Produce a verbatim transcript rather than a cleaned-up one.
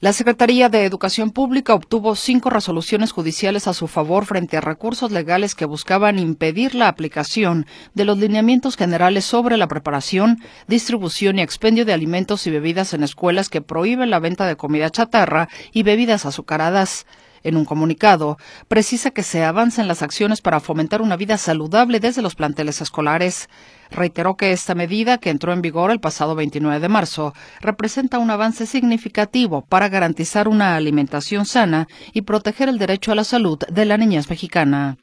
La Secretaría de Educación Pública obtuvo cinco resoluciones judiciales a su favor frente a recursos legales que buscaban impedir la aplicación de los lineamientos generales sobre la preparación, distribución y expendio de alimentos y bebidas en escuelas que prohíben la venta de comida chatarra y bebidas azucaradas. En un comunicado, precisa que se avancen las acciones para fomentar una vida saludable desde los planteles escolares. Reiteró que esta medida, que entró en vigor el pasado veintinueve de marzo, representa un avance significativo para garantizar una alimentación sana y proteger el derecho a la salud de la niñez mexicana.